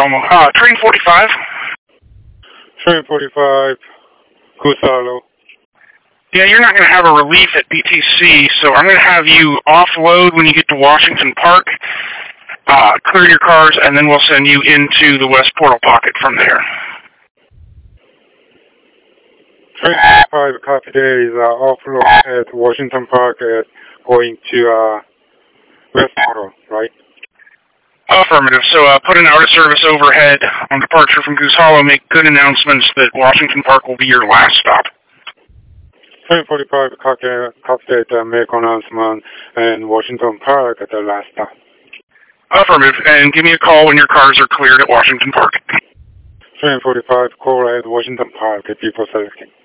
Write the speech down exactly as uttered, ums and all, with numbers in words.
Elmo. Uh, train forty-five. Train forty-five, Goose Hollow. Yeah, you're not going to have a relief at B T C, so I'm going to have you offload when you get to Washington Park, uh, clear your cars, and then we'll send you into the West Portal Pocket from there. Train forty-five, copy there is uh, offload at Washington Park at going to uh, West Portal, right? Affirmative. So uh, put an out of service overhead on departure from Goose Hollow. Make good announcements that Washington Park will be your last stop. Train forty-five, copy, copy that uh, make announcement and Washington Park at the last stop. Affirmative. And give me a call when your cars are cleared at Washington Park. Train forty-five, call at Washington Park at before selecting.